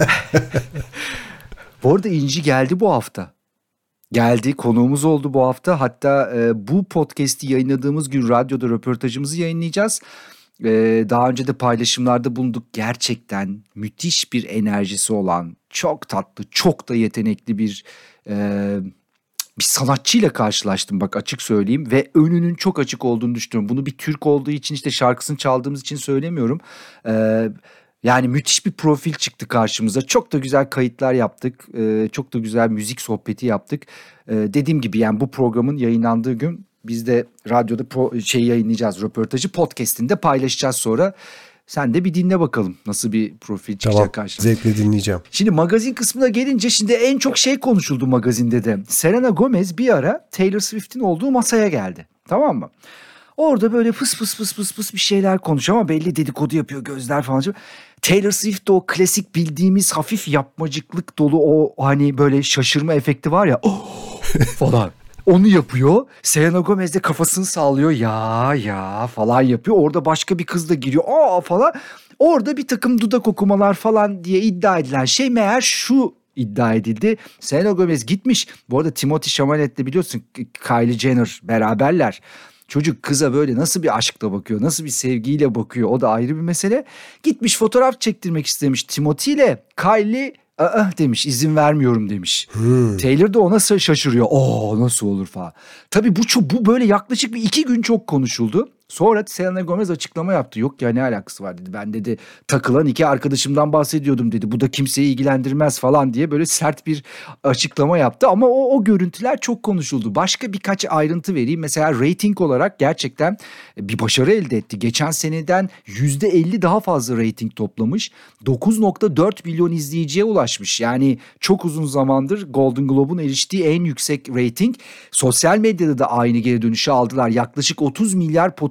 bu arada İnci geldi bu hafta. Geldi, konuğumuz oldu bu hafta. Hatta e, bu podcast'i yayınladığımız gün radyoda röportajımızı yayınlayacağız. E, daha önce de paylaşımlarda bulunduk. Gerçekten müthiş bir enerjisi olan, çok tatlı, çok da yetenekli bir e, bir sanatçıyla karşılaştım, bak açık söyleyeyim, ve önünün çok açık olduğunu düşünüyorum. Bunu bir Türk olduğu için, işte şarkısını çaldığımız için söylemiyorum. Ee, yani müthiş bir profil çıktı karşımıza. Çok da güzel kayıtlar yaptık. Ee, çok da güzel müzik sohbeti yaptık. Ee, dediğim gibi yani bu programın yayınlandığı gün biz de radyoda pro, şey yayınlayacağız, röportajı podcast'inde paylaşacağız sonra. Sen de bir dinle bakalım nasıl bir profil çıkacak tamam, karşına. Zevkle dinleyeceğim. Şimdi magazin kısmına gelince şimdi en çok şey konuşuldu magazinde de. Selena Gomez bir ara Taylor Swift'in olduğu masaya geldi. Tamam mı? Orada böyle fıs fıs fıs fıs fıs bir şeyler konuşuyor ama belli dedikodu yapıyor, gözler falan. Taylor Swift'te o klasik bildiğimiz hafif yapmacıklık dolu o hani böyle şaşırma efekti var ya oh! falan. Onu yapıyor. Selena Gomez de kafasını sallıyor. Ya ya falan yapıyor. Orada başka bir kız da giriyor. Aa falan. Orada bir takım dudak okumalar falan diye iddia edilen şey meğer şu iddia edildi. Selena Gomez gitmiş. Bu arada Timothée Chalamet'le biliyorsun Kylie Jenner beraberler. Çocuk kıza böyle nasıl bir aşkla bakıyor, nasıl bir sevgiyle bakıyor, o da ayrı bir mesele. Gitmiş fotoğraf çektirmek istemiş Timothée ile. Kylie aa demiş, izin vermiyorum demiş. Hmm. Taylor da ona şaşırıyor. Oo nasıl olur falan. Tabii bu, bu böyle yaklaşık bir iki gün çok konuşuldu. Sonra Selena Gomez açıklama yaptı. Yok ya ne alakası var dedi. Ben dedi takılan iki arkadaşımdan bahsediyordum dedi. Bu da kimseyi ilgilendirmez falan diye böyle sert bir açıklama yaptı. Ama o, o görüntüler çok konuşuldu. Başka birkaç ayrıntı vereyim. Mesela reyting olarak gerçekten bir başarı elde etti. Geçen seneden yüzde elli daha fazla reyting toplamış. dokuz nokta dört milyon izleyiciye ulaşmış. Yani çok uzun zamandır Golden Globe'un eriştiği en yüksek reyting. Sosyal medyada da aynı geri dönüşü aldılar. Yaklaşık otuz milyar potansiyel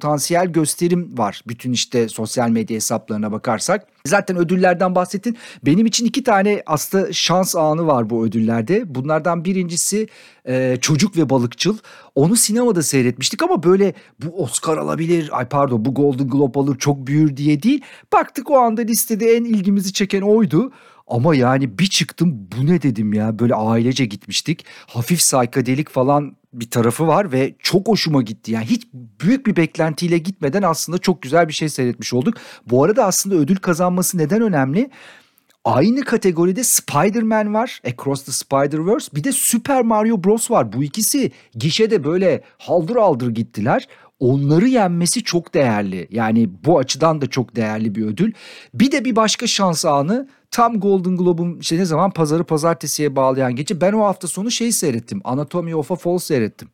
potansiyel gösterim var. Bütün işte sosyal medya hesaplarına bakarsak. Zaten ödüllerden bahsettin. Benim için iki tane aslında şans anı var bu ödüllerde. Bunlardan birincisi e, Çocuk ve Balıkçıl. Onu sinemada seyretmiştik ama böyle bu Oscar alabilir, ay pardon bu Golden Globe alır, çok büyür diye değil. Baktık o anda listede en ilgimizi çeken oydu. Ama yani bir çıktım, bu ne dedim ya, böyle ailece gitmiştik. Hafif saykadelik falan bir tarafı var ve çok hoşuma gitti. Yani hiç büyük bir beklentiyle gitmeden aslında çok güzel bir şey seyretmiş olduk. Bu arada aslında ödül kazanması neden önemli? Aynı kategoride Spider-Man var, Across the Spider-Verse, bir de Super Mario Bros var. Bu ikisi gişede böyle haldır haldır gittiler. Onları yenmesi çok değerli. Yani bu açıdan da çok değerli bir ödül. Bir de bir başka şans anı, tam Golden Globe'un işte ne zaman, pazarı pazartesiye bağlayan gece, ben o hafta sonu şeyi seyrettim. Anatomy of a Fall seyrettim.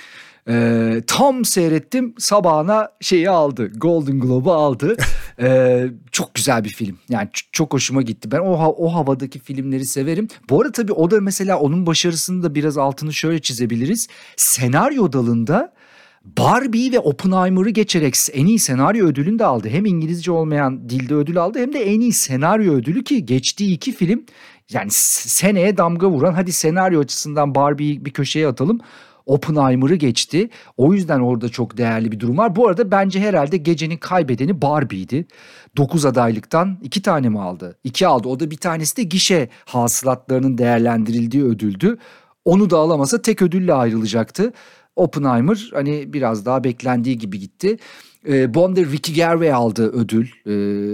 Ee, tam seyrettim, sabahına şeyi aldı, Golden Globe'u aldı. Ee, çok güzel bir film, yani ç- çok hoşuma gitti. Ben o, o havadaki filmleri severim. Bu arada tabii o da mesela, onun başarısını da biraz altını şöyle çizebiliriz. Senaryo dalında Barbie ve Oppenheimer'ı geçerek en iyi senaryo ödülünü de aldı. Hem İngilizce olmayan dilde ödül aldı, hem de en iyi senaryo ödülü, ki geçtiği iki film yani seneye damga vuran, hadi senaryo açısından Barbie'yi bir köşeye atalım, Oppenheimer'ı geçti. O yüzden orada çok değerli bir durum var. Bu arada bence herhalde gecenin kaybedeni Barbie'ydi. dokuz adaylıktan iki tane mi aldı? iki aldı. O da bir tanesi de gişe hasılatlarının değerlendirildiği ödüldü. Onu da alamasa tek ödülle ayrılacaktı. Oppenheimer hani biraz daha beklendiği gibi gitti. E, Bond de Ricky Gervais aldı ödül. E,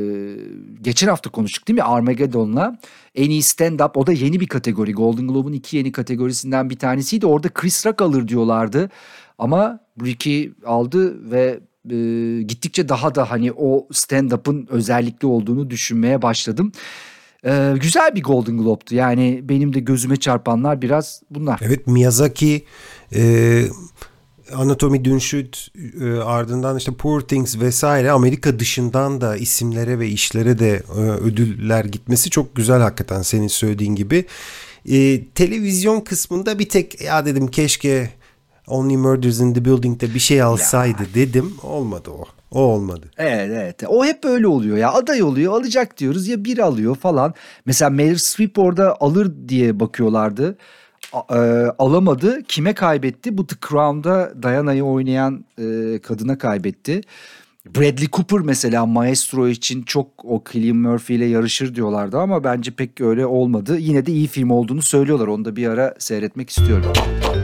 geçen hafta konuştuk değil mi? Armageddon'la. En iyi stand-up, o da yeni bir kategori. Golden Globe'un iki yeni kategorisinden bir tanesiydi. Orada Chris Rock alır diyorlardı. Ama Ricky aldı ve e, gittikçe daha da hani o stand-up'ın özellikli olduğunu düşünmeye başladım. Ee, güzel bir Golden Globe'tu. Yani benim de gözüme çarpanlar biraz bunlar. Evet, Miyazaki, e, Anatomy Dünşüt, e, ardından işte Poor Things vesaire, Amerika dışından da isimlere ve işlere de e, ödüller gitmesi çok güzel hakikaten, senin söylediğin gibi. E, televizyon kısmında bir tek ya dedim keşke Only Murders in the Building'de bir şey alsaydı ya dedim. Olmadı o. O olmadı. Evet evet. O hep öyle oluyor ya. Aday oluyor, alacak diyoruz ya, bir alıyor falan. Mesela Meryl Streep orada alır diye bakıyorlardı. A- e, alamadı. Kime kaybetti? Bu The Crown'da Diana'yı oynayan e, kadına kaybetti. Bradley Cooper mesela Maestro için çok o Cillian Murphy ile yarışır diyorlardı ama bence pek öyle olmadı. Yine de iyi film olduğunu söylüyorlar. Onu da bir ara seyretmek istiyorum.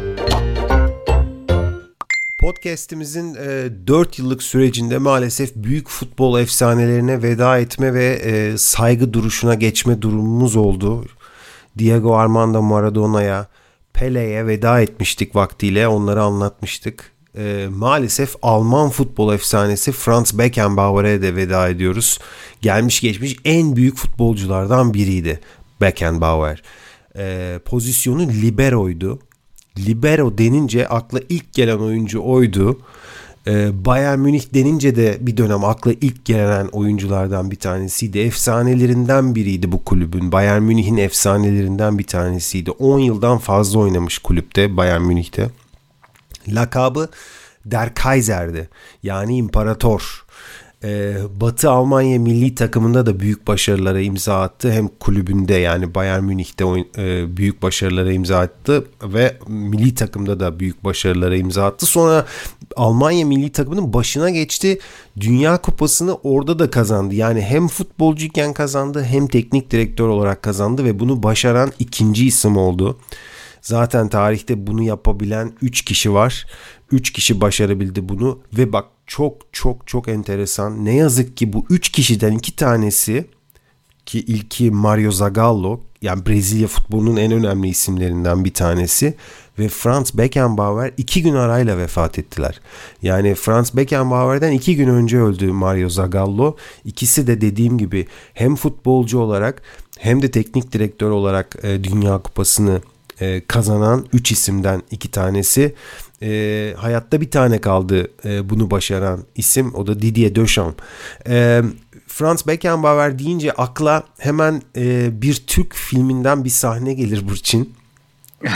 Podcast'imizin e, dört yıllık sürecinde maalesef büyük futbol efsanelerine veda etme ve e, saygı duruşuna geçme durumumuz oldu. Diego Armando Maradona'ya, Pele'ye veda etmiştik vaktiyle, onları anlatmıştık. E, maalesef Alman futbol efsanesi Franz Beckenbauer'e de veda ediyoruz. Gelmiş geçmiş en büyük futbolculardan biriydi Beckenbauer. E, pozisyonu libero'ydu. Libero denince akla ilk gelen oyuncu oydu. Ee, Bayern Münih denince de bir dönem akla ilk gelen oyunculardan bir tanesiydi. Efsanelerinden biriydi bu kulübün. Bayern Münih'in efsanelerinden bir tanesiydi. on yıldan fazla oynamış kulüpte, Bayern Münih'te. Lakabı Der Kaiser'di. Yani imparator. Ee, Batı Almanya milli takımında da büyük başarılara imza attı. Hem kulübünde, yani Bayern Münih'te oyun, e, büyük başarılara imza attı ve milli takımda da büyük başarılara imza attı. Sonra Almanya milli takımının başına geçti. Dünya Kupası'nı orada da kazandı. Yani hem futbolcuyken kazandı, hem teknik direktör olarak kazandı ve bunu başaran ikinci isim oldu. Zaten tarihte bunu yapabilen üç kişi var. üç kişi başarabildi bunu ve bak çok çok çok enteresan. Ne yazık ki bu üç kişiden iki tanesi, ki ilki Mario Zagallo, yani Brezilya futbolunun en önemli isimlerinden bir tanesi, ve Franz Beckenbauer iki gün arayla vefat ettiler. Yani Franz Beckenbauer'den iki gün önce öldü Mario Zagallo. İkisi de dediğim gibi hem futbolcu olarak hem de teknik direktör olarak e, Dünya Kupası'nı e, kazanan üç isimden iki tanesi. E, hayatta bir tane kaldı e, bunu başaran isim, o da Didier Deschamps. E, Franz Beckenbauer deyince akla hemen e, bir Türk filminden bir sahne gelir Burçin.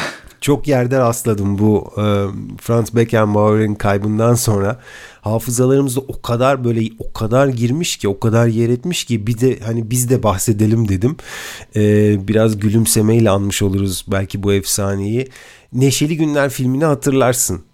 Çok yerde rastladım bu e, Franz Beckenbauer'in kaybından sonra. Hafızalarımızda o kadar böyle o kadar girmiş ki, o kadar yer etmiş ki bir de hani biz de bahsedelim dedim. E, biraz gülümsemeyle anmış oluruz belki bu efsaneyi. Neşeli Günler filmini hatırlarsın.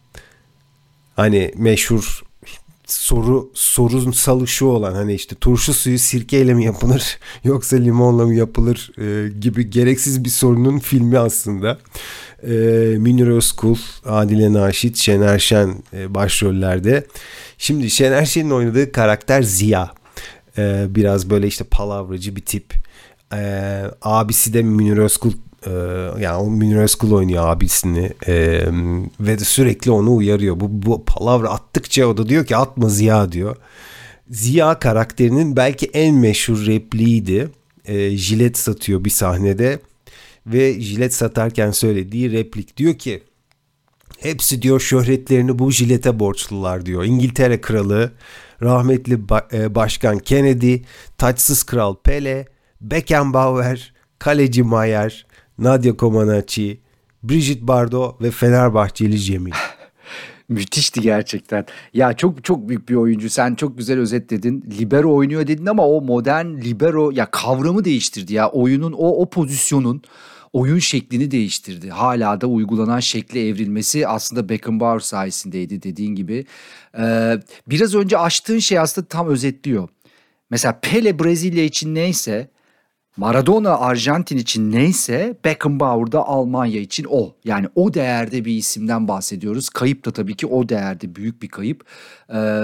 Hani meşhur soru sorunsalı şu olan, hani işte turşu suyu sirkeyle mi yapılır yoksa limonla mı yapılır e, gibi gereksiz bir sorunun filmi aslında. E, Münir Özkul, Adile Naşit, Şener Şen e, başrollerde. Şimdi Şener Şen'in oynadığı karakter Ziya. E, biraz böyle işte palavracı bir tip. E, abisi de Münir Özkul. Ee, yani o Münir Özkul oynuyor abisini ee, ve de sürekli onu uyarıyor. Bu, bu palavra attıkça o da diyor ki atma Ziya diyor. Ziya karakterinin belki en meşhur repliğiydi. Ee, jilet satıyor bir sahnede ve jilet satarken söylediği replik diyor ki hepsi diyor şöhretlerini bu jilete borçlular diyor. İngiltere kralı, rahmetli ba- e, başkan Kennedy, taçsız kral Pele, Beckenbauer, kaleci Mayer, Nadia Comaneci, Brigitte Bardot ve Fenerbahçeli Cemil. Müthişti gerçekten. Ya çok çok büyük bir oyuncu. Sen çok güzel özetledin. Libero oynuyor dedin ama o modern libero ya kavramı değiştirdi ya. Oyunun o o pozisyonun oyun şeklini değiştirdi. Hala da uygulanan şekle evrilmesi aslında Beckenbauer sayesindeydi dediğin gibi. Ee, biraz önce açtığın şey aslında tam özetliyor. Mesela Pele Brezilya için neyse, Maradona Arjantin için neyse, Beckenbauer da Almanya için o. Yani o değerde bir isimden bahsediyoruz. Kayıp da tabii ki o değerde, büyük bir kayıp. Ee,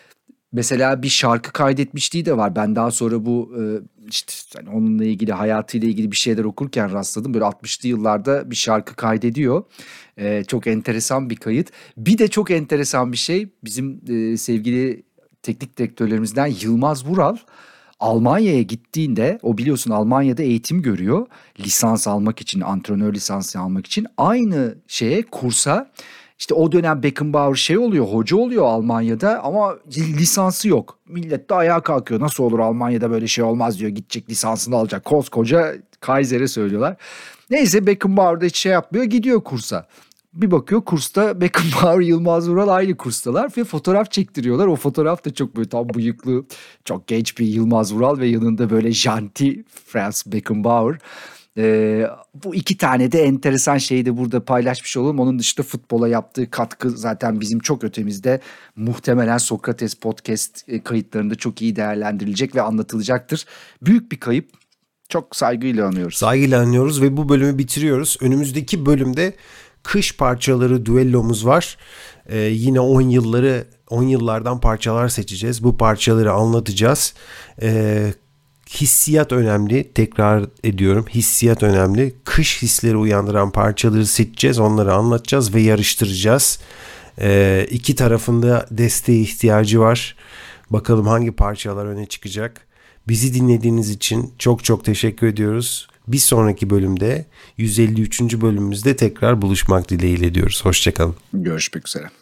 mesela bir şarkı kaydetmişliği de var. Ben daha sonra bu e, işte hani onunla ilgili, hayatıyla ilgili bir şeyler okurken rastladım. Böyle altmışlı yıllarda bir şarkı kaydediyor. Ee, çok enteresan bir kayıt. Bir de çok enteresan bir şey, bizim e, sevgili teknik direktörlerimizden Yılmaz Vural Almanya'ya gittiğinde, o biliyorsun Almanya'da eğitim görüyor. Lisans almak için, antrenör lisansı almak için aynı şeye, kursa, işte o dönem Beckenbauer şey oluyor, hoca oluyor Almanya'da ama lisansı yok. Millet de ayağa kalkıyor. Nasıl olur, Almanya'da böyle şey olmaz diyor. Gidecek lisansını alacak. Koskoca Kaiser'e söylüyorlar. Neyse Beckenbauer da hiç şey yapmıyor, gidiyor kursa. Bir bakıyor kursta Beckenbauer, Yılmaz Vural aynı kurstalar ve fotoğraf çektiriyorlar. O fotoğraf da çok böyle tam bıyıklı, çok genç bir Yılmaz Vural ve yanında böyle janti Franz Beckenbauer. Ee, bu iki tane de enteresan şeyi de burada paylaşmış olalım. Onun dışında futbola yaptığı katkı zaten bizim çok ötemizde. Muhtemelen Sokrates podcast kayıtlarında çok iyi değerlendirilecek ve anlatılacaktır. Büyük bir kayıp. Çok saygıyla anıyoruz. Saygıyla anıyoruz ve bu bölümü bitiriyoruz. Önümüzdeki bölümde kış parçaları düellomuz var. Ee, yine on yılları on yıllardan parçalar seçeceğiz. Bu parçaları anlatacağız. Ee, hissiyat önemli. Tekrar ediyorum, hissiyat önemli. Kış hisleri uyandıran parçaları seçeceğiz. Onları anlatacağız ve yarıştıracağız. Ee, iki tarafında desteğe ihtiyacı var. Bakalım hangi parçalar öne çıkacak. Bizi dinlediğiniz için çok çok teşekkür ediyoruz. Bir sonraki bölümde yüz elli üçüncü bölümümüzde tekrar buluşmak dileğiyle diyoruz. Hoşçakalın. Görüşmek üzere.